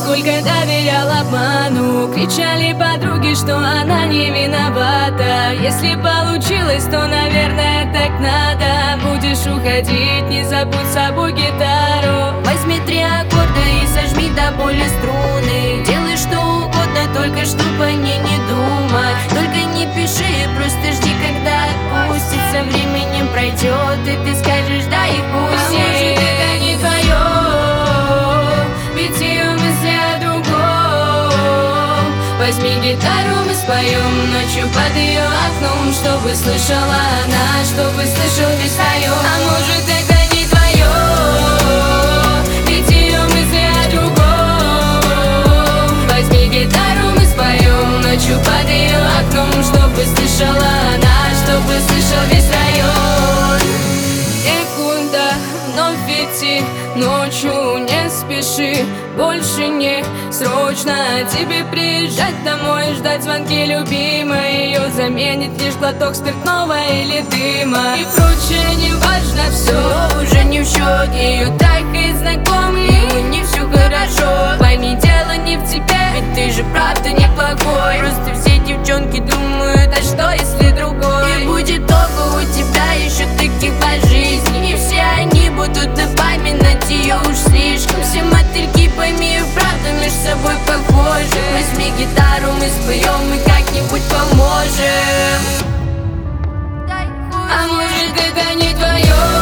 Сколько доверял обману, кричали подруги, что она не виновата. Если получилось, то, наверное, так надо. Будешь уходить, не забудь с собой гитару. Возьми 3 аккорда и сожми до боли струны. Делай что угодно, только чтоб о ней не думать. Только не пиши, просто жди, когда отпустит. Со временем пройдет, и ты скажешь да и пусть. А может, это не твое, ведь ее мысли о другом. Возьми гитару, мы споем ночью под ее окном, чтобы слышала она, чтобы слышал весь район. А может, это не твое, ведь ее мысли о другом. Возьми гитару, мы споем ночью под ее окном, чтобы слышала она, чтобы слышал весь район. Секунда, вновь идти ночью, не спеши, больше не срочно тебе приезжать домой, ждать звонки любимой. Ее заменит лишь глоток спиртного или дыма. И прочее не важно все, но уже не в счет. Ее так и знакомы, не все хорошо. Пойми, дело не в тебе, ведь ты же правда неплохой. Просто все девчонки думают, а что если другой? И будет только у тебя еще таких по жизни, и все они будут напоминать ее уж слишком. Все мотыльки, пойми, правда между собой похожи. Возьми гитару, мы споем и как-нибудь поможем. а может, это не твое.